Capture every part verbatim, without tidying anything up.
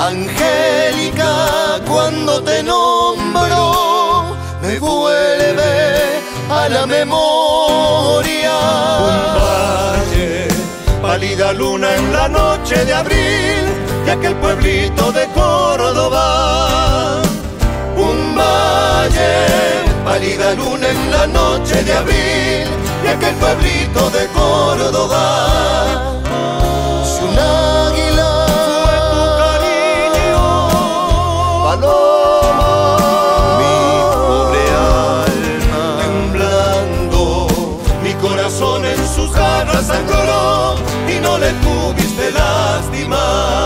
Angélica, cuando te nombro, me vuelve a la memoria. Un valle, pálida luna en la noche de abril, de aquel pueblito de Córdoba. Un valle, pálida luna en la noche de abril, de aquel pueblito de Córdoba. Si un águila fue tu cariño, paloma, mi pobre alma, temblando, mi corazón en sus garras sangró y no le tuviste lástima.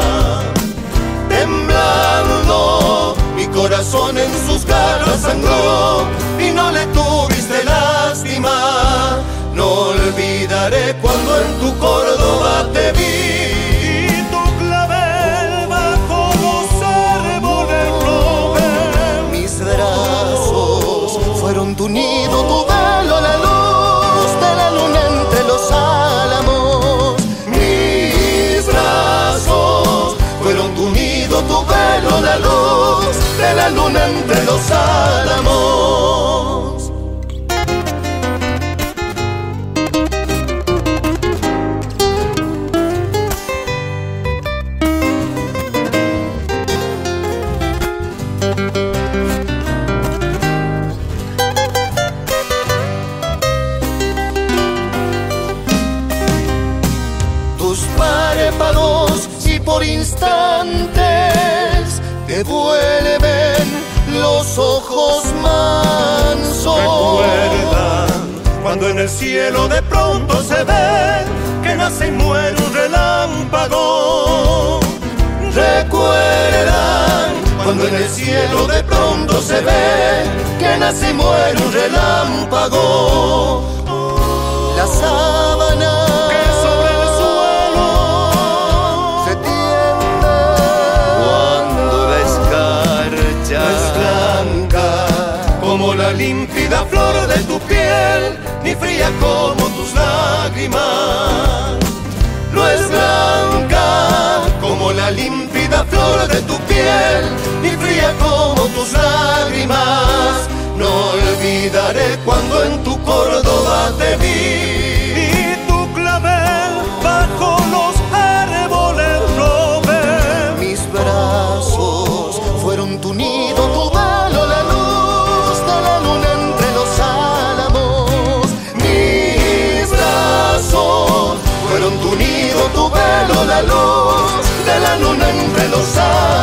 temblando, mi corazón en sus garras sangró y no le tuviste lástima. No olvidaré cuando en tu Córdoba te vi, Y tu clavel bajo los árboles robe. mis brazos fueron tu nido, tu velo, la luz de la luna entre los álamos. Mis brazos fueron tu nido, tu velo, la luz de la luna entre los álamos. Tus párpados y por instantes te vuelven los ojos mansos. Recuerdan cuando en el cielo de pronto se ve que nace y muere un relámpago. Recuerdan cuando en el cielo de pronto se ve que nace y muere un relámpago. La sábana Que sobre el suelo se tiende cuando la escarcha es blanca como la límpida flor de tu piel, ni fría como tus lágrimas. no es blanca como la límpida flor de tu piel, ni fría como tus lágrimas. No olvidaré cuando en tu Córdoba te vi, Y tu clavel bajo los árboles robe. mis brazos fueron tu nido, tu velo, la luz de la luna entre los álamos. Mis brazos fueron tu nido, tu velo, la luz de la luna entre los álamos.